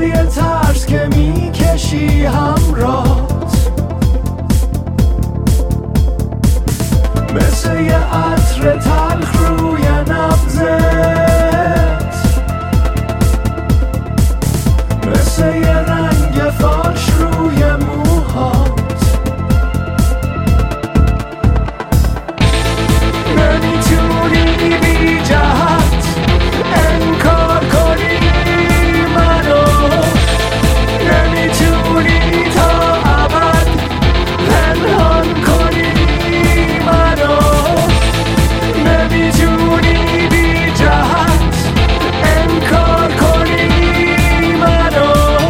یه ترس که میکشی همراهت، مثل یه عطر تلخ روی نبضت، مثل یه رنگ فالش روی موهات. نمیتونی بی جهت انکار کنی منو، نمیتونی تا ابد پنهان کنی منو، نمیتونی بی جهت انکار کنی منو،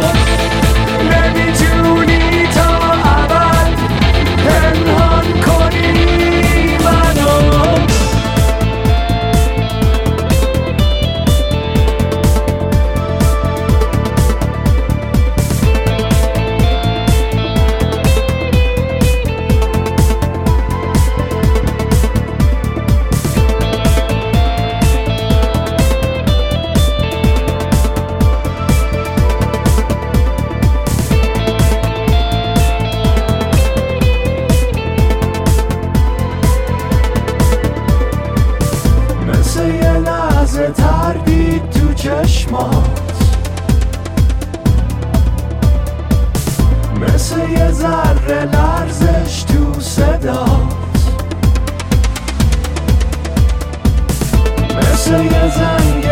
نمیتونی تا ابد پنهان کنی منو. مثل یه لحظه تردید تو چشمات، مثل یه ذره لرزش تو صدات، مثل یه زنگ